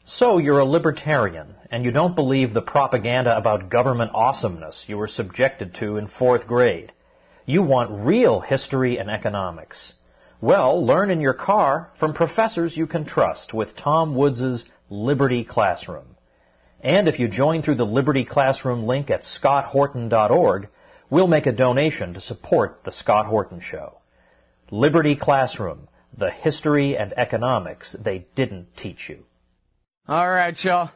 So you're a libertarian, and you don't believe the propaganda about government awesomeness you were subjected to in 4th grade. You want real history and economics. Well, learn in your car from professors you can trust with Tom Woods' Liberty Classroom. And if you join through the Liberty Classroom link at scotthorton.org, we'll make a donation to support The Scott Horton Show. Liberty Classroom, the history and economics they didn't teach you. All right, y'all.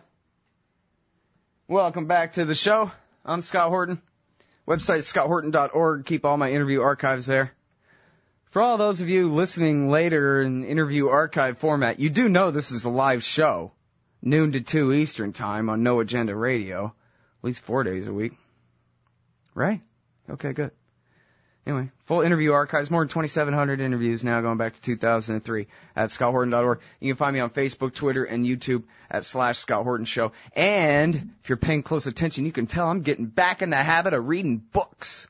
Welcome back to the show. I'm Scott Horton. Website scotthorton.org. Keep all my interview archives there. For all those of you listening later in interview archive format, you do know this is a live show, noon to 2 Eastern time on No Agenda Radio, at least 4 days a week. Right? Okay, good. Anyway, full interview archives, more than 2,700 interviews now going back to 2003 at scotthorton.org. You can find me on Facebook, Twitter, and YouTube at /Scott Horton Show. And if you're paying close attention, you can tell I'm getting back in the habit of reading books.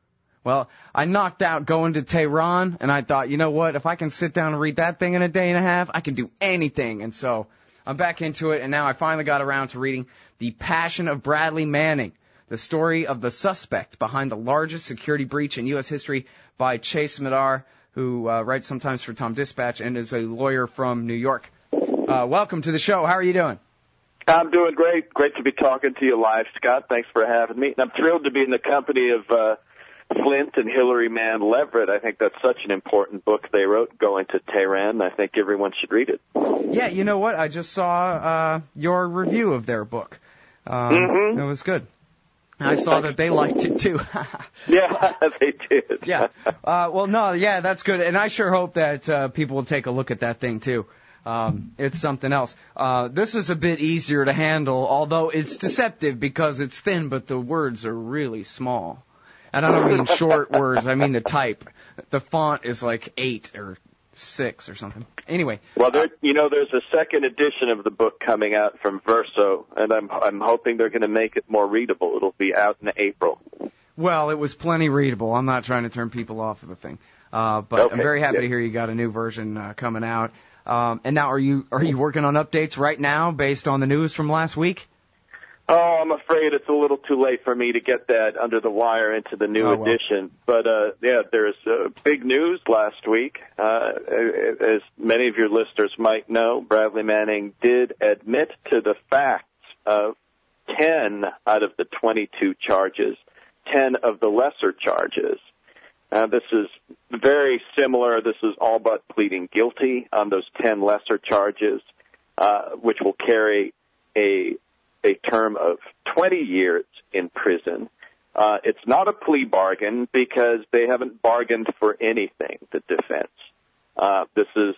Well, I knocked out Going to Tehran, and I thought, you know what, if I can sit down and read that thing in a day and a half, I can do anything. And so I'm back into it, and now I finally got around to reading The Passion of Bradley Manning, the story of the suspect behind the largest security breach in U.S. history by Chase Madar, who writes sometimes for Tom Dispatch and is a lawyer from New York. Welcome to the show. How are you doing? I'm doing great. Great to be talking to you live, Scott. Thanks for having me. And I'm thrilled to be in the company of Flint and Hillary Mann Leverett. I think that's such an important book they wrote, Going to Tehran. I think everyone should read it. Yeah, you know what? I just saw your review of their book. It was good. I saw that they liked it, too. Yeah, they did. Yeah. Well, no, yeah, that's good. And I sure hope that people will take a look at that thing, too. It's something else. This is a bit easier to handle, although it's deceptive because it's thin, but the words are really small. And I don't mean short words. I mean the type. The font is like 8 or 6 or something. Anyway. Well, there's a second edition of the book coming out from Verso, and I'm hoping they're going to make it more readable. It'll be out in April. Well, it was plenty readable. I'm not trying to turn people off of the thing. But okay, I'm very happy to hear you got a new version coming out. And now are you working on updates right now based on the news from last week? Oh, I'm afraid it's a little too late for me to get that under the wire into the new edition. But, there's big news last week. As many of your listeners might know, Bradley Manning did admit to the facts of 10 out of the 22 charges, 10 of the lesser charges. This is very similar. This is all but pleading guilty on those 10 lesser charges, which will carry a term of 20 years in prison. It's not a plea bargain because they haven't bargained for anything, the defense. This is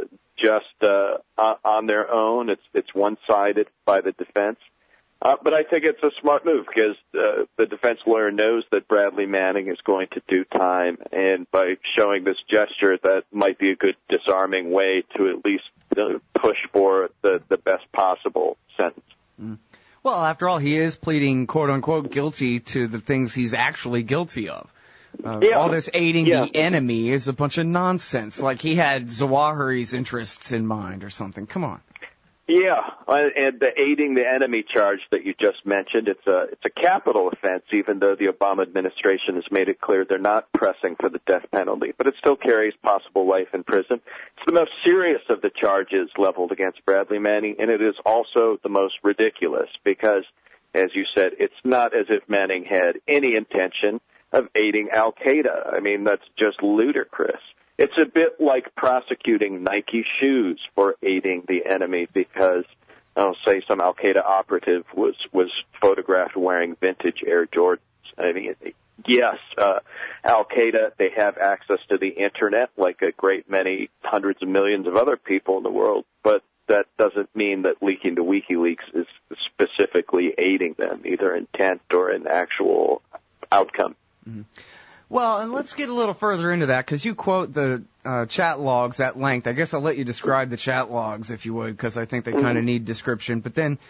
just on their own. It's one-sided by the defense. But I think it's a smart move because the defense lawyer knows that Bradley Manning is going to do time, and by showing this gesture, that might be a good disarming way to at least push for the best possible sentence. Mm. Well, after all, he is pleading, quote-unquote, guilty to the things he's actually guilty of. All this aiding the enemy is a bunch of nonsense, like he had Zawahiri's interests in mind or something. Come on. Yeah, and the aiding the enemy charge that you just mentioned, it's a capital offense, even though the Obama administration has made it clear they're not pressing for the death penalty, but it still carries possible life in prison. It's the most serious of the charges leveled against Bradley Manning, and it is also the most ridiculous because, as you said, it's not as if Manning had any intention of aiding al-Qaeda. I mean, that's just ludicrous. It's a bit like prosecuting Nike shoes for aiding the enemy because, say, some al-Qaeda operative was photographed wearing vintage Air Jordans. I mean, yes, al-Qaeda, they have access to the Internet like a great many hundreds of millions of other people in the world, but that doesn't mean that leaking to WikiLeaks is specifically aiding them, either intent or in actual outcome. Mm-hmm. Well, and let's get a little further into that, because you quote the chat logs at length. I guess I'll let you describe the chat logs, if you would, because I think they kind of need description. But then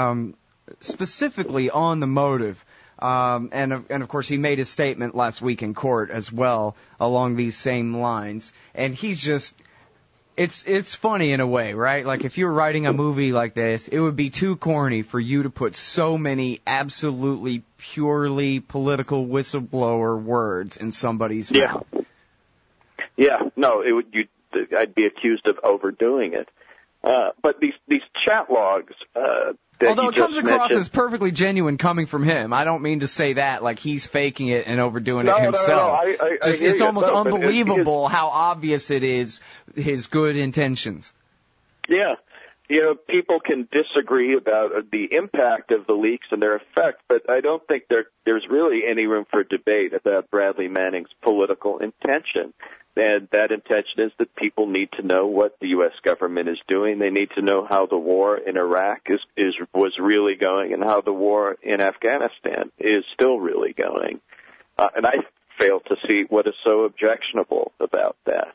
specifically on the motive, and of course he made his statement last week in court as well along these same lines. And he's just, it's funny in a way, right? Like if you were writing a movie like this, it would be too corny for you to put so many absolutely purely political whistleblower words in somebody's mouth. Yeah, no, I'd be accused of overdoing it. But these chat logs, although it comes across as perfectly genuine coming from him. I don't mean to say that like he's faking it and overdoing it himself. No, it's almost unbelievable how obvious it is, his good intentions. Yeah. People can disagree about the impact of the leaks and their effect, but I don't think there's really any room for debate about Bradley Manning's political intention. And that intention is that people need to know what the U.S. government is doing. They need to know how the war in Iraq was really going and how the war in Afghanistan is still really going. And I fail to see what is so objectionable about that.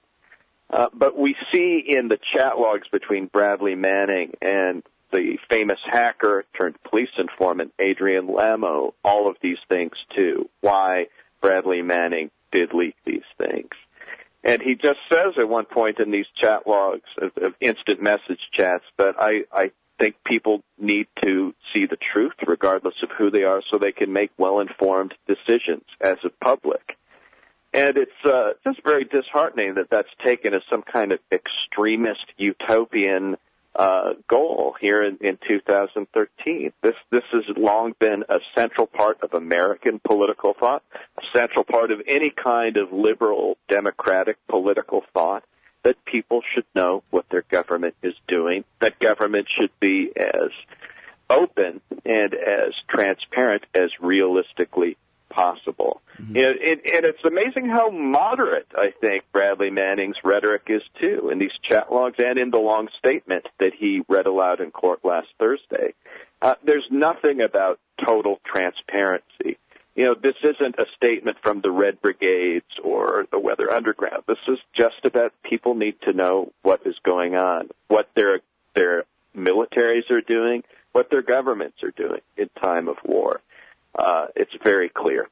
But we see in the chat logs between Bradley Manning and the famous hacker turned police informant Adrian Lamo all of these things too. Why Bradley Manning did leak these things. And he just says at one point in these chat logs of instant message chats that I think people need to see the truth regardless of who they are so they can make well-informed decisions as a public. And it's just very disheartening that that's taken as some kind of extremist utopian goal here in 2013. This has long been a central part of American political thought, a central part of any kind of liberal democratic political thought, that people should know what their government is doing, that government should be as open and as transparent as realistically possible. Mm-hmm. And it's amazing how moderate, I think, Bradley Manning's rhetoric is, too, in these chat logs and in the long statement that he read aloud in court last Thursday. There's nothing about total transparency. This isn't a statement from the Red Brigades or the Weather Underground. This is just about people need to know what is going on, what their militaries are doing, what their governments are doing in time of war. It's very clear.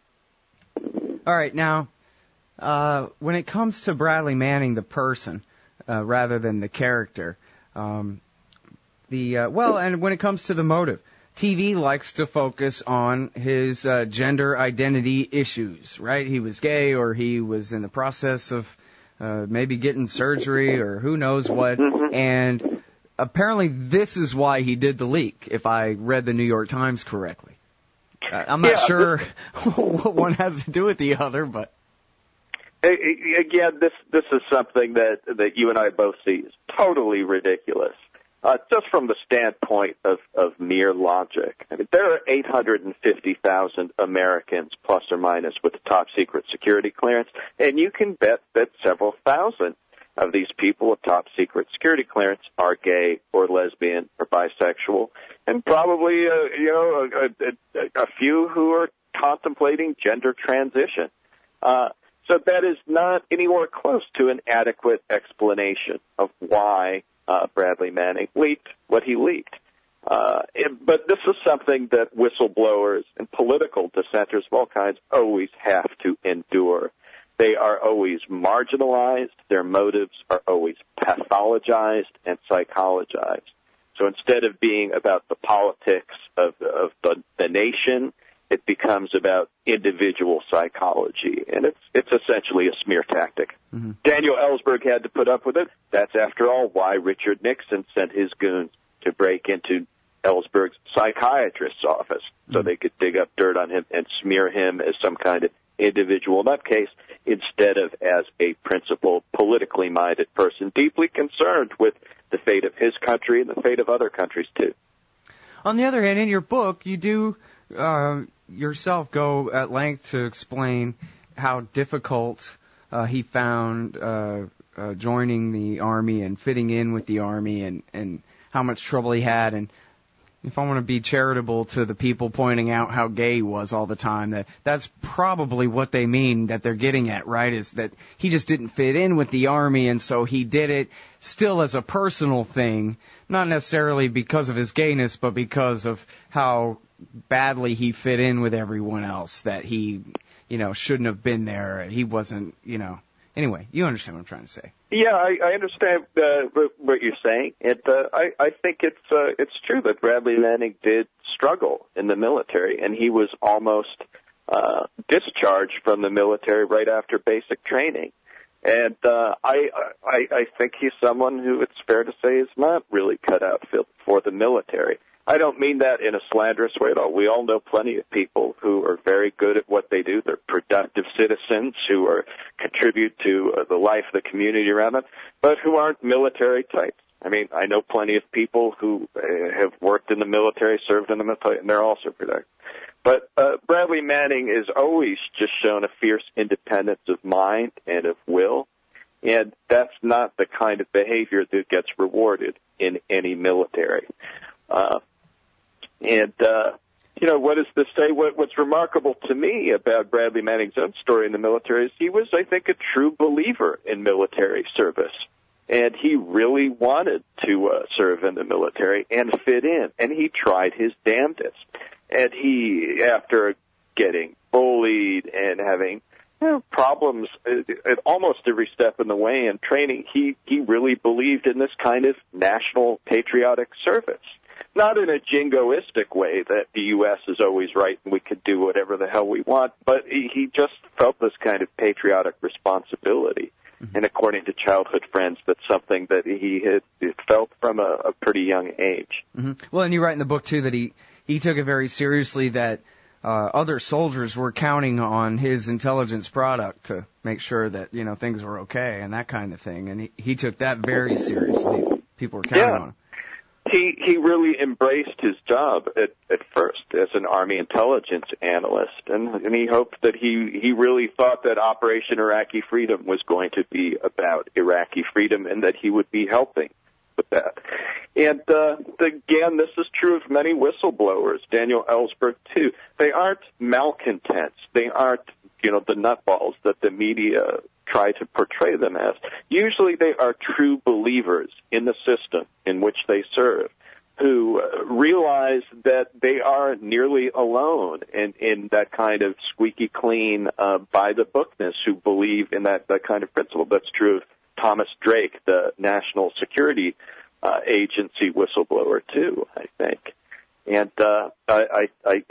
All right, now, when it comes to Bradley Manning, the person, rather than the character, and when it comes to the motive, TV likes to focus on his gender identity issues, right? He was gay, or he was in the process of maybe getting surgery, or who knows what, and apparently this is why he did the leak, if I read the New York Times correctly. I'm not sure what one has to do with the other, but again, this is something that you and I both see is totally ridiculous, just from the standpoint of mere logic. I mean, there are 850,000 Americans, plus or minus, with a top secret security clearance, and you can bet that several thousand of these people with top secret security clearance are gay or lesbian or bisexual, and probably a few who are contemplating gender transition. So that is not anywhere close to an adequate explanation of why Bradley Manning leaked what he leaked. But this is something that whistleblowers and political dissenters of all kinds always have to endure. They are always marginalized. Their motives are always pathologized and psychologized. So instead of being about the politics of the nation, it becomes about individual psychology, and it's essentially a smear tactic. Mm-hmm. Daniel Ellsberg had to put up with it. That's, after all, why Richard Nixon sent his goons to break into Ellsberg's psychiatrist's office so they could dig up dirt on him and smear him as some kind of individual nutcase instead of as a principled, politically minded person deeply concerned with the fate of his country and the fate of other countries, too. On the other hand, in your book, you do yourself go at length to explain how difficult he found joining the Army and fitting in with the Army, and how much trouble he had. And if I want to be charitable to the people pointing out how gay he was all the time, that's probably what they mean that they're getting at, right? Is that he just didn't fit in with the Army, and so he did it still as a personal thing, not necessarily because of his gayness, but because of how badly he fit in with everyone else, that he, shouldn't have been there. He wasn't, Anyway, you understand what I'm trying to say. Yeah, I understand what you're saying. I think it's true that Bradley Manning did struggle in the military, and he was almost discharged from the military right after basic training. And I think he's someone who it's fair to say is not really cut out for the military. I don't mean that in a slanderous way at all. We all know plenty of people who are very good at what they do. They're productive citizens who contribute to the life of the community around them, but who aren't military types. I mean, I know plenty of people who have worked in the military, served in the military, and they're also productive. But Bradley Manning has always just shown a fierce independence of mind and of will, and that's not the kind of behavior that gets rewarded in any military. What does this say? What's remarkable to me about Bradley Manning's own story in the military is he was, I think, a true believer in military service. And he really wanted to serve in the military and fit in, and he tried his damnedest. And he, after getting bullied and having problems at almost every step in the way in training, he really believed in this kind of national patriotic service. Not in a jingoistic way that the U.S. is always right and we could do whatever the hell we want, but he just felt this kind of patriotic responsibility. Mm-hmm. And according to childhood friends, that's something that he had felt from a pretty young age. Mm-hmm. Well, and you write in the book, too, that he took it very seriously that other soldiers were counting on his intelligence product to make sure that, things were okay and that kind of thing. And he took that very seriously. People were counting on him. He really embraced his job at first as an Army intelligence analyst, and he hoped that he really thought that Operation Iraqi Freedom was going to be about Iraqi freedom and that he would be helping with that. And again, this is true of many whistleblowers, Daniel Ellsberg too. They aren't malcontents. They aren't, the nutballs that the media try to portray them as. Usually they are true believers in the system in which they serve, who realize that they are nearly alone in that kind of squeaky clean, by-the-bookness, who believe in that kind of principle. That's true of Thomas Drake, the National Security Agency whistleblower, too, I think. And I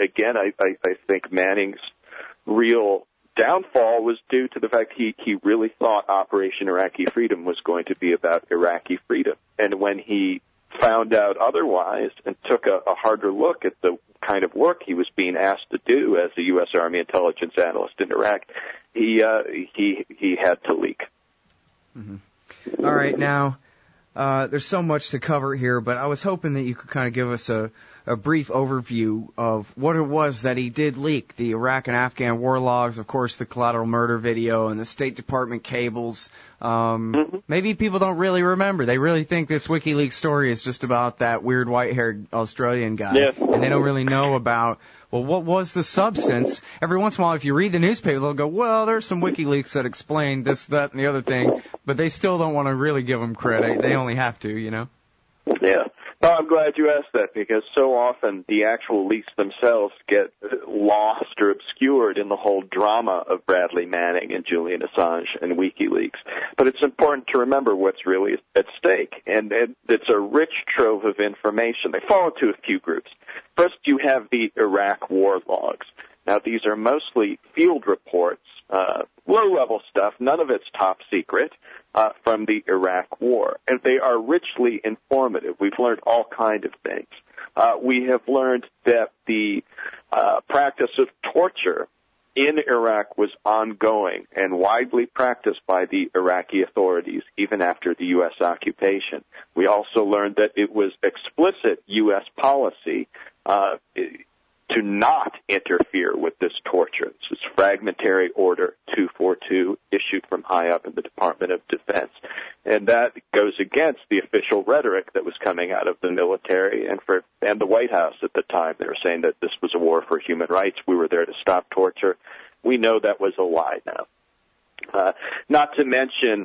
think Manning's real downfall was due to the fact he really thought Operation Iraqi Freedom was going to be about Iraqi freedom. And when he found out otherwise and took a harder look at the kind of work he was being asked to do as a U.S. Army intelligence analyst in Iraq, he had to leak. Mm-hmm. All right, now, there's so much to cover here, but I was hoping that you could kind of give us a brief overview of what it was that he did leak. The Iraq and Afghan war logs, of course, the collateral murder video, and the State Department cables. Maybe people don't really remember. They really think this WikiLeaks story is just about that weird white-haired Australian guy. Yeah. And they don't really know about, well, what was the substance? Every once in a while, if you read the newspaper, they'll go, well, there's some WikiLeaks that explain this, that, and the other thing. But they still don't want to really give them credit. They only have to, Yeah. No, I'm glad you asked that, because so often the actual leaks themselves get lost or obscured in the whole drama of Bradley Manning and Julian Assange and WikiLeaks. But it's important to remember what's really at stake, and it's a rich trove of information. They fall into a few groups. First, you have the Iraq war logs. Now, these are mostly field reports, low-level stuff, none of it's top secret, from the Iraq War. And they are richly informative. We've learned all kinds of things. We have learned that the practice of torture in Iraq was ongoing and widely practiced by the Iraqi authorities even after the U.S. occupation. We also learned that it was explicit U.S. policy to not interfere with this torture. This is Fragmentary Order 242 issued from high up in the Department of Defense. And that goes against the official rhetoric that was coming out of the military and the White House at the time. They were saying that this was a war for human rights. We were there to stop torture. We know that was a lie now. Not to mention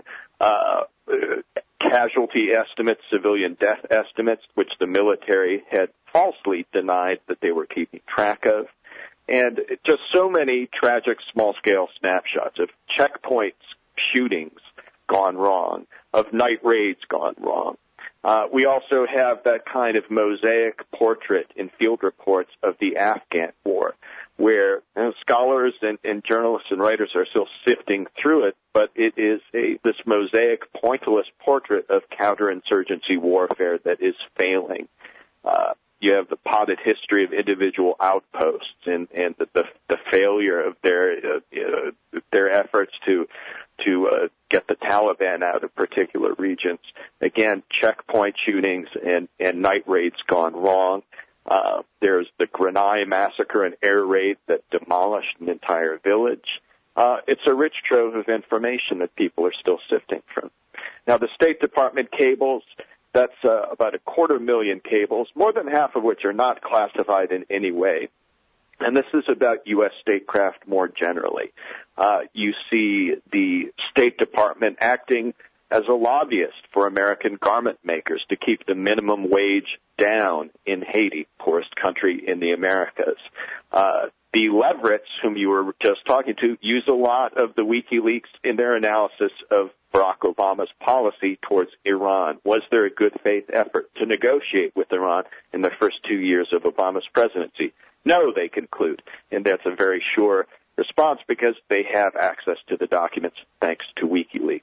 casualty estimates, civilian death estimates, which the military had falsely denied that they were keeping track of, and just so many tragic small-scale snapshots of checkpoints shootings gone wrong, of night raids gone wrong. We also have that kind of mosaic portrait in field reports of the Afghan war, where scholars and journalists and writers are still sifting through it, but it is this mosaic, pointillist portrait of counterinsurgency warfare that is failing. You have the potted history of individual outposts and the failure of their efforts to get the Taliban out of particular regions. Again, checkpoint shootings and night raids gone wrong. There's the Grenai massacre and air raid that demolished an entire village. It's a rich trove of information that people are still sifting from. Now, the State Department cables, that's about 250,000 cables, more than half of which are not classified in any way. And this is about U.S. statecraft more generally. You see the State Department acting as a lobbyist for American garment makers to keep the minimum wage down in Haiti, poorest country in the Americas. The Leverets, whom you were just talking to, use a lot of the WikiLeaks in their analysis of Barack Obama's policy towards Iran. Was there a good faith effort to negotiate with Iran in the first 2 years of Obama's presidency? No, they conclude, and that's a very sure response because they have access to the documents thanks to WikiLeaks.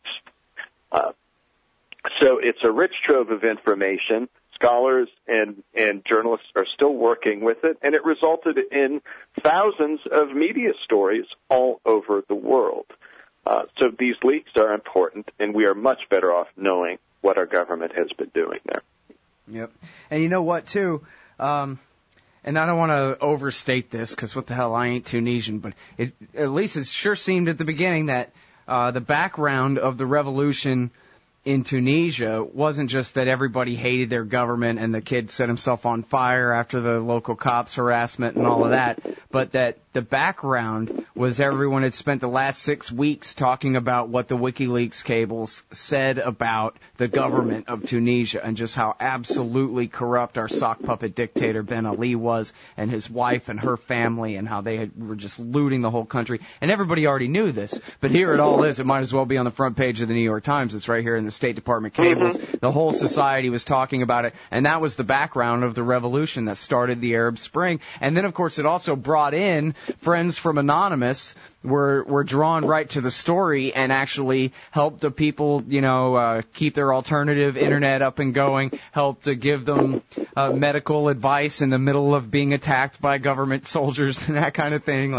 So it's a rich trove of information. Scholars and journalists are still working with it, and it resulted in thousands of media stories all over the world. So these leaks are important, and we are much better off knowing what our government has been doing there. Yep. And you know what, too? And I don't want to overstate this, because what the hell, I ain't Tunisian, but at least it sure seemed at the beginning that the background of the revolution in Tunisia wasn't just that everybody hated their government and the kid set himself on fire after the local cops' harassment and all of that, but that the background was everyone had spent the last 6 weeks talking about what the WikiLeaks cables said about the government of Tunisia and just how absolutely corrupt our sock puppet dictator Ben Ali was and his wife and her family and how they were just looting the whole country. And everybody already knew this, but here it all is. It might as well be on the front page of the New York Times. It's right here in the State Department cables. The whole society was talking about it, and that was the background of the revolution that started the Arab Spring. And then, of course, it also brought in friends from Anonymous were drawn right to the story and actually helped the people, keep their alternative internet up and going, helped to give them medical advice in the middle of being attacked by government soldiers and that kind of thing.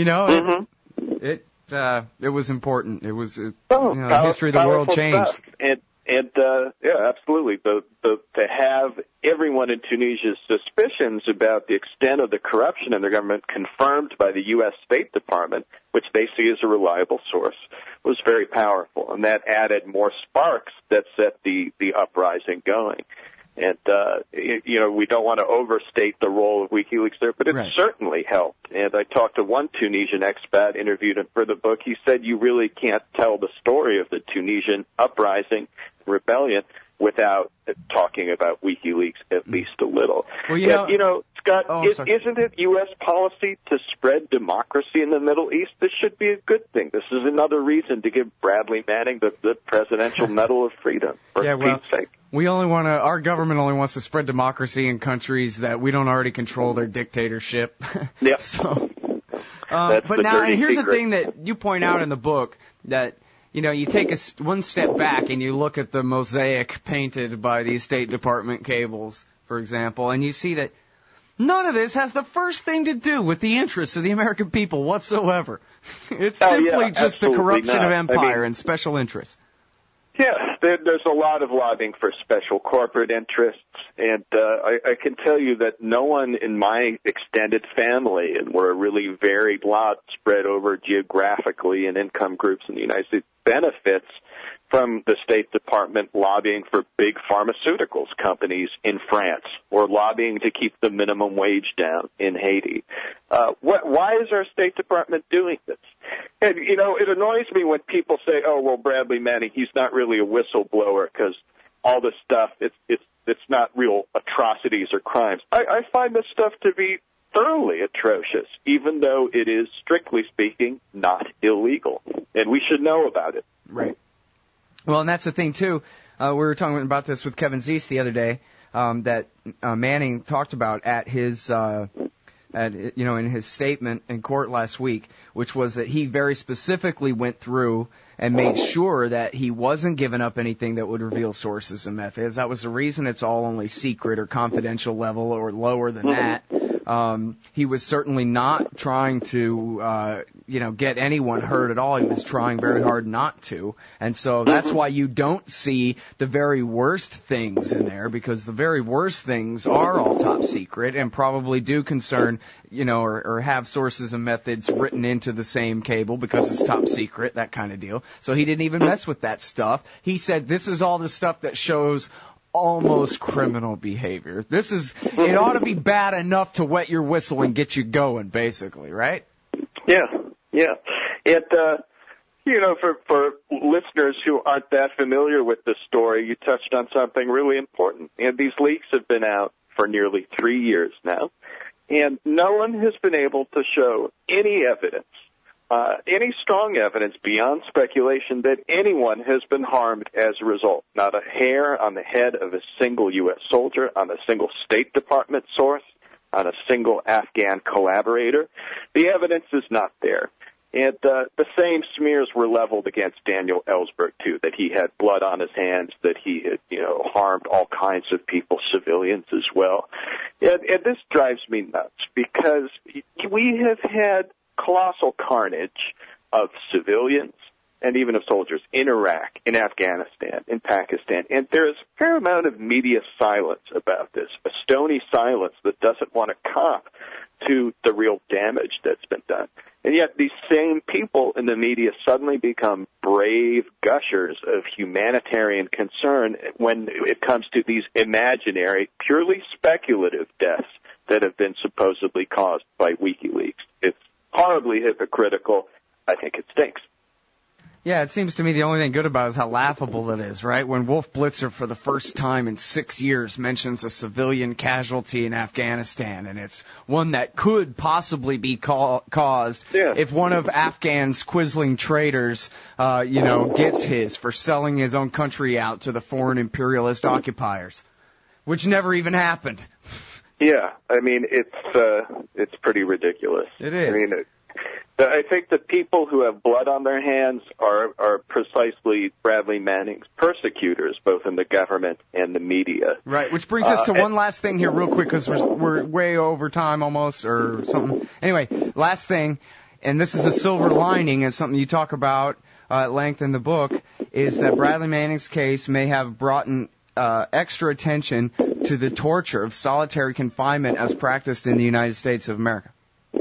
It was important. It was history of the world changed. Stuff. Yeah, absolutely. To have everyone in Tunisia's suspicions about the extent of the corruption in their government confirmed by the U.S. State Department, which they see as a reliable source, was very powerful, and that added more sparks that set the uprising going. And, we don't want to overstate the role of WikiLeaks there, but it certainly helped. And I talked to one Tunisian expat, interviewed him for the book. He said you really can't tell the story of the Tunisian uprising, rebellion, without talking about WikiLeaks at least a little. Well, Scott, isn't it U.S. policy to spread democracy in the Middle East? This should be a good thing. This is another reason to give Bradley Manning the Presidential Medal of Freedom, for Pete's sake. Our government only wants to spread democracy in countries that we don't already control their dictatorship. Yep. But now, here's the thing that you point out in the book, that you take one step back and you look at the mosaic painted by these State Department cables, for example, and you see that none of this has the first thing to do with the interests of the American people whatsoever. It's simply just the corruption of empire and special interests. Yeah, there's a lot of lobbying for special corporate interests, and I can tell you that no one in my extended family, and we're a really varied lot spread over geographically and income groups in the United States, benefits from the State Department lobbying for big pharmaceuticals companies in France or lobbying to keep the minimum wage down in Haiti. Why is our State Department doing this? And, it annoys me when people say, oh, well, Bradley Manning, he's not really a whistleblower because all this stuff, it's not real atrocities or crimes. I find this stuff to be thoroughly atrocious, even though it is, strictly speaking, not illegal. And we should know about it. Right. Well, and that's the thing, too. We were talking about this with Kevin Zeese the other day, that Manning talked about at his, in his statement in court last week, which was that he very specifically went through and made sure that he wasn't giving up anything that would reveal sources and methods. That was the reason it's all only secret or confidential level or lower than that. He was certainly not trying to, get anyone hurt at all. He was trying very hard not to. And so that's why you don't see the very worst things in there, because the very worst things are all top secret and probably do concern, or have sources and methods written into the same cable because it's top secret, that kind of deal. So he didn't even mess with that stuff. He said this is all the stuff that shows almost criminal behavior. It ought to be bad enough to wet your whistle and get you going, basically, right? Yeah. It, for listeners who aren't that familiar with this story, you touched on something really important. And these leaks have been out for nearly 3 years now, and no one has been able to show any evidence, any strong evidence beyond speculation that anyone has been harmed as a result. Not a hair on the head of a single U.S. soldier, on a single State Department source, on a single Afghan collaborator. The evidence is not there. And the same smears were leveled against Daniel Ellsberg, too, that he had blood on his hands, that he had, harmed all kinds of people, civilians as well. And this drives me nuts because we have had colossal carnage of civilians and even of soldiers in Iraq, in Afghanistan, in Pakistan. And there is a fair amount of media silence about this, a stony silence that doesn't want to cop to the real damage that's been done. And yet these same people in the media suddenly become brave gushers of humanitarian concern when it comes to these imaginary, purely speculative deaths that have been supposedly caused by WikiLeaks. It's horribly hypocritical. I think it stinks. Yeah, it seems to me the only thing good about it is how laughable it is, right? When Wolf Blitzer, for the first time in 6 years, mentions a civilian casualty in Afghanistan, and it's one that could possibly be caused if one of Afghan's quisling traitors, gets his for selling his own country out to the foreign imperialist occupiers, which never even happened. Yeah, I mean, it's pretty ridiculous. It is. I mean, I think the people who have blood on their hands are precisely Bradley Manning's persecutors, both in the government and the media. Right, which brings us to one last thing here real quick, because we're way over time almost, or something. Anyway, last thing, and this is a silver lining, and something you talk about at length in the book, is that Bradley Manning's case may have brought in extra attention to the torture of solitary confinement as practiced in the United States of America.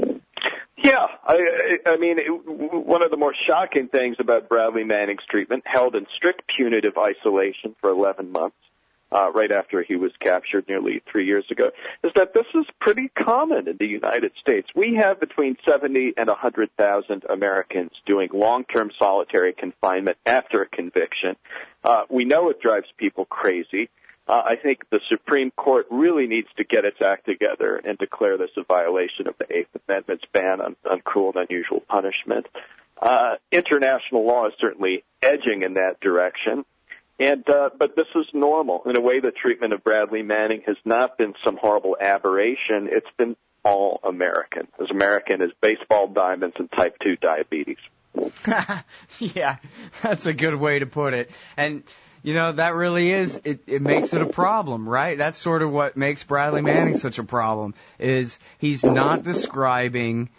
Yeah, I mean, one of the more shocking things about Bradley Manning's treatment, held in strict punitive isolation for 11 months, right after he was captured nearly 3 years ago, is that this is pretty common in the United States. We have between 70 and 100,000 Americans doing long-term solitary confinement after a conviction. We know it drives people crazy. I think the Supreme Court really needs to get its act together and declare this a violation of the Eighth Amendment's ban on cruel and unusual punishment. International law is certainly edging in that direction. But this is normal. In a way, the treatment of Bradley Manning has not been some horrible aberration. It's been all American, as American as baseball diamonds and type 2 diabetes. Yeah, that's a good way to put it. And, that really is, it makes it a problem, right? That's sort of what makes Bradley Manning such a problem, is he's not describing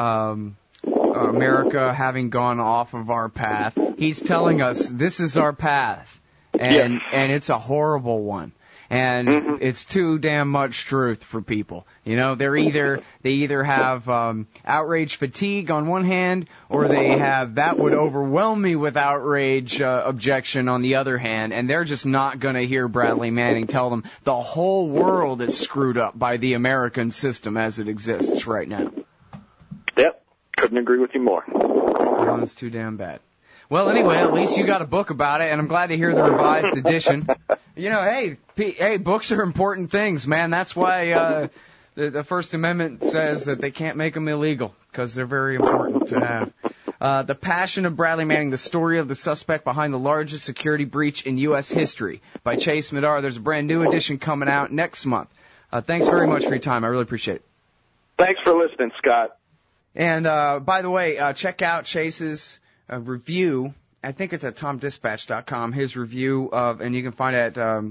America having gone off of our path. He's telling us this is our path, and it's a horrible one. And it's too damn much truth for people. They either have outrage fatigue on one hand, or they have that would overwhelm me with outrage objection on the other hand, and they're just not going to hear Bradley Manning tell them the whole world is screwed up by the American system as it exists right now. Yep, couldn't agree with you more. Oh, that's too damn bad. Well, anyway, at least you got a book about it, and I'm glad to hear the revised edition. Hey, books are important things, man. That's why the First Amendment says that they can't make them illegal, because they're very important to have. The Passion of Bradley Manning, the story of the suspect behind the largest security breach in U.S. history by Chase Madar. There's a brand new edition coming out next month. Thanks very much for your time. I really appreciate it. Thanks for listening, Scott. And by the way, check out Chase's review. I think it's at TomDispatch.com. His review of, and you can find it at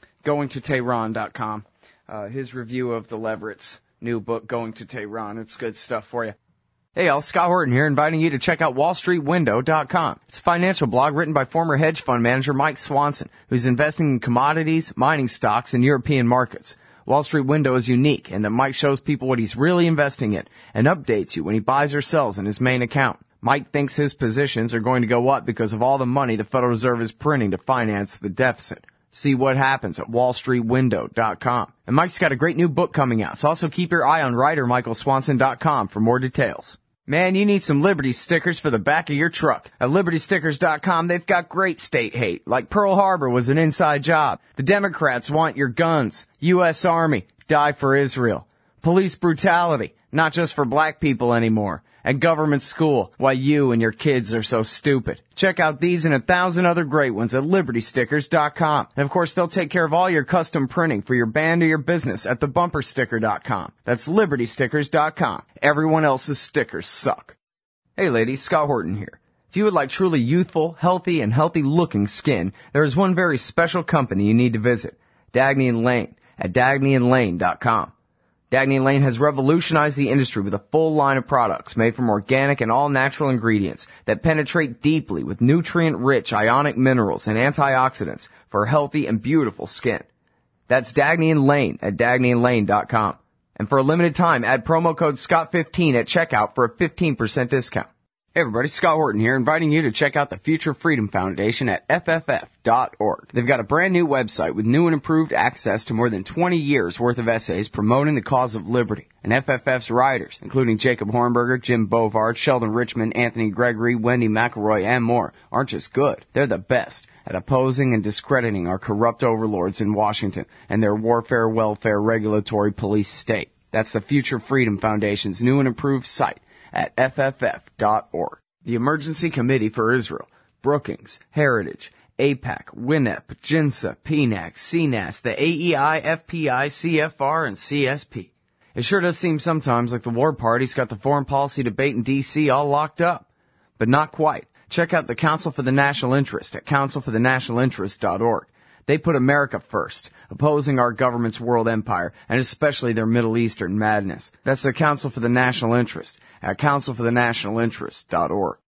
GoingToTehran.com. His review of the Leverett's new book, Going to Tehran. It's good stuff for you. Hey, all, Scott Horton here, inviting you to check out WallStreetWindow.com. It's a financial blog written by former hedge fund manager Mike Swanson, who's investing in commodities, mining stocks, and European markets. Wall Street Window is unique in that Mike shows people what he's really investing in and updates you when he buys or sells in his main account. Mike thinks his positions are going to go up because of all the money the Federal Reserve is printing to finance the deficit. See what happens at WallStreetWindow.com. And Mike's got a great new book coming out, so also keep your eye on WriterMichaelSwanson.com for more details. Man, you need some Liberty stickers for the back of your truck. At LibertyStickers.com, they've got great state hate, like Pearl Harbor was an inside job. The Democrats want your guns. U.S. Army, die for Israel. Police brutality, not just for black people anymore. And government school, why you and your kids are so stupid. Check out these and 1,000 other great ones at LibertyStickers.com. And of course, they'll take care of all your custom printing for your band or your business at TheBumperSticker.com. That's LibertyStickers.com. Everyone else's stickers suck. Hey ladies, Scott Horton here. If you would like truly youthful, healthy, and healthy-looking skin, there is one very special company you need to visit. Dagny & Lane at DagnyandLane.com. Dagny & Lane has revolutionized the industry with a full line of products made from organic and all-natural ingredients that penetrate deeply with nutrient-rich ionic minerals and antioxidants for healthy and beautiful skin. That's Dagny & Lane at DagnyandLane.com. And for a limited time, add promo code SCOTT15 at checkout for a 15% discount. Hey everybody, Scott Horton here, inviting you to check out the Future Freedom Foundation at FFF.org. They've got a brand new website with new and improved access to more than 20 years worth of essays promoting the cause of liberty. And FFF's writers, including Jacob Hornberger, Jim Bovard, Sheldon Richman, Anthony Gregory, Wendy McElroy, and more, aren't just good. They're the best at opposing and discrediting our corrupt overlords in Washington and their warfare, welfare, regulatory police state. That's the Future Freedom Foundation's new and improved site at FFF.org. The Emergency Committee for Israel, Brookings, Heritage, AIPAC, WINEP, JINSA, PNAC, CNAS, the AEI, FPI, CFR, and CSP. It sure does seem sometimes like the war party's got the foreign policy debate in D.C. all locked up. But not quite. Check out the Council for the National Interest at councilforthenationalinterest.org. They put America first, opposing our government's world empire, and especially their Middle Eastern madness. That's the Council for the National Interest at councilforthenationalinterest.org.